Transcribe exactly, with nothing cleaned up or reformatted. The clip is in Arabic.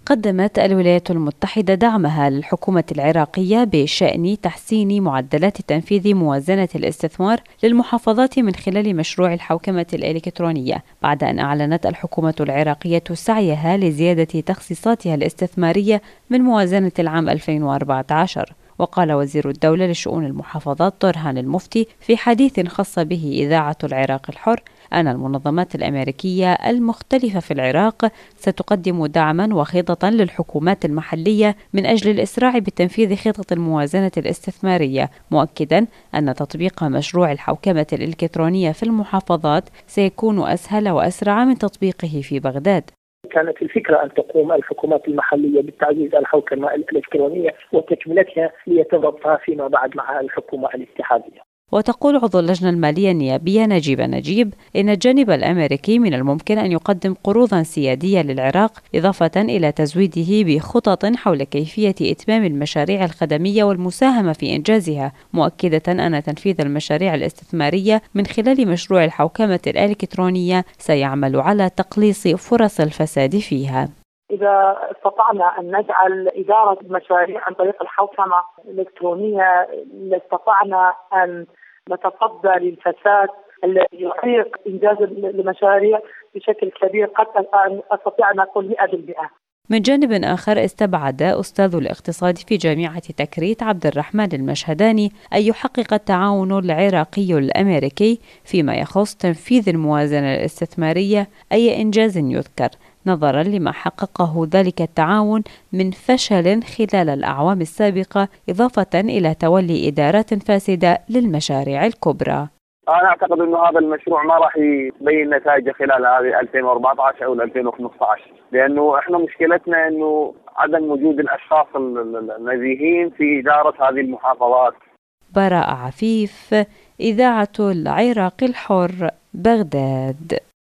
قدمت الولايات المتحدة دعمها للحكومة العراقية بشأن تحسين معدلات تنفيذ موازنة الاستثمار للمحافظات من خلال مشروع الحوكمة الإلكترونية، بعد أن أعلنت الحكومة العراقية سعيها لزيادة تخصيصاتها الاستثمارية من موازنة العام ألفين وأربعة عشر. وقال وزير الدولة لشؤون المحافظات طرهان المفتي في حديث خاص به إذاعة العراق الحر أن المنظمات الأمريكية المختلفة في العراق ستقدم دعما وخططا للحكومات المحلية من أجل الإسراع بتنفيذ خطط الموازنة الاستثمارية، مؤكدا أن تطبيق مشروع الحوكمة الإلكترونية في المحافظات سيكون أسهل وأسرع من تطبيقه في بغداد. كانت الفكرة أن تقوم الحكومات المحلية بالتعزيز الحوكمة الإلكترونية وتكملتها ليتربطها فيما بعد مع الحكومة الاتحادية. وتقول عضو اللجنة المالية النيابية نجيبة نجيب إن الجانب الأمريكي من الممكن أن يقدم قروضا سيادية للعراق، إضافة إلى تزويده بخطط حول كيفية إتمام المشاريع الخدمية والمساهمة في إنجازها، مؤكدة أن تنفيذ المشاريع الاستثمارية من خلال مشروع الحوكمة الإلكترونية سيعمل على تقليص فرص الفساد فيها. إذا استطعنا أن نجعل إدارة المشاريع عن طريق الحوكمة الإلكترونية لاستطعنا أن نتصدى للفساد الذي يعيق إنجاز المشاريع بشكل كبير، قد أستطيع أن أقول مئة بالمئة. من جانب آخر، استبعد أستاذ الاقتصاد في جامعة تكريت عبد الرحمن المشهداني أن يحقق التعاون العراقي الأمريكي فيما يخص تنفيذ الموازنة الاستثمارية أي إنجاز يذكر، نظرا لما حققه ذلك التعاون من فشل خلال الأعوام السابقة، إضافة إلى تولي إدارات فاسدة للمشاريع الكبرى. أنا أعتقد أن هذا المشروع ما راح يبين نتائجه خلال هذه ألفين وأربعة عشر أو ألفين وخمسة عشر، لأنه إحنا مشكلتنا أنه عدم وجود الأشخاص النزيهين في إدارة هذه المحافظات. براء عفيف، إذاعة العراق الحر، بغداد.